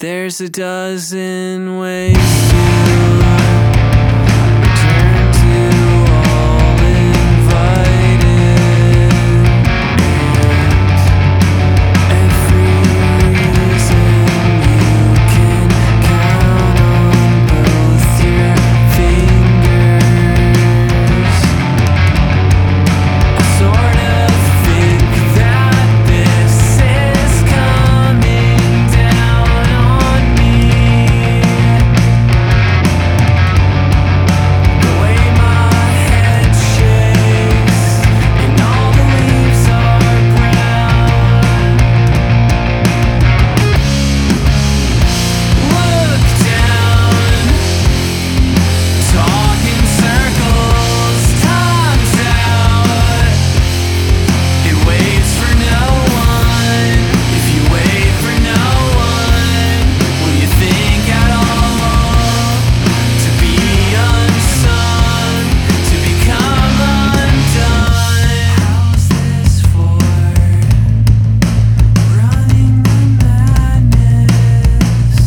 There's a dozen ways to return to all invited, and every reason you can count on both your fingers. I sort of think that this is coming down on me. The way my head shakes and all the leaves are brown. Look down, talk in circles, time's out. It waits for no one. If you wait for no one, will you think at all? To be unsung, to become undone. How's this for running the madness?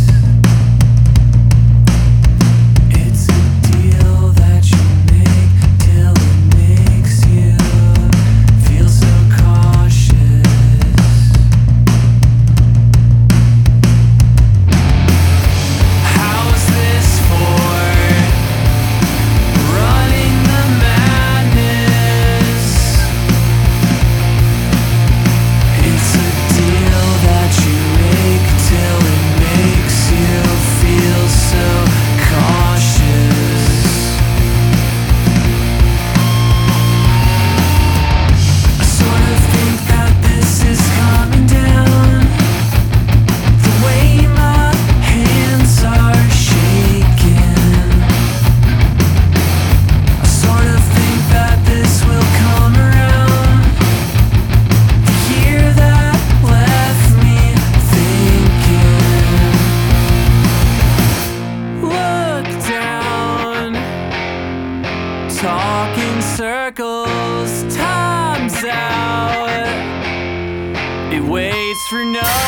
It's a deal that you make till it makes you feel so cautious. How's this for running the madness? It's a deal that you make till it makes you feel so cautious. I sort of think that this is coming down. The way my hands are shaking, I sort of think that this will come around. The year that left me thinking. Look down, talk in circles, time's out. It waits for no